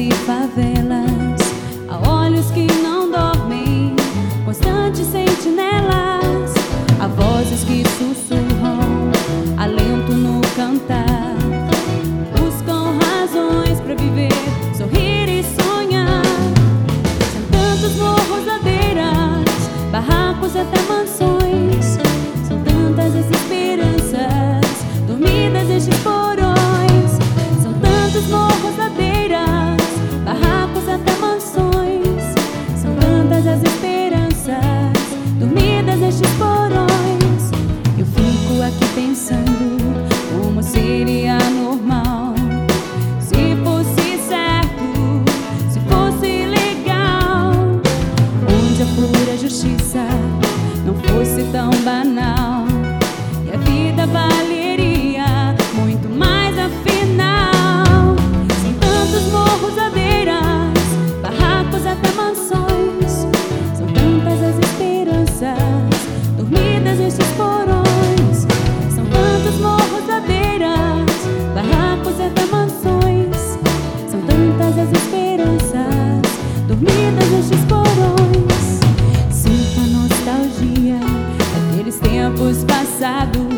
e favelas, há olhos que não dormem, constantes sentinelas, há vozes que sussurram, alento no cantar, buscam razões pra viver, sorrir e sonhar. São tantos morros, ladeiras, barracos até mansões, são tantas as esperanças dormidas nestes porões. São tantos morros, ladeiras, barracos até mansões, são tantas as esperanças dormidas nestes porões. Eu fico aqui pensando como seria normal se fosse certo, se fosse legal, onde a pura justiça não fosse tão banal e a vida valeria muito mais afinal. São tantos morros, ladeiras, barracos até mansões, são tantas as esperanças dormidas nestes porões. São tantos morros, ladeiras, barracos até mansões, são tantas as esperanças dormidas nestes porões. Sinto a nostalgia daqueles tempos passados,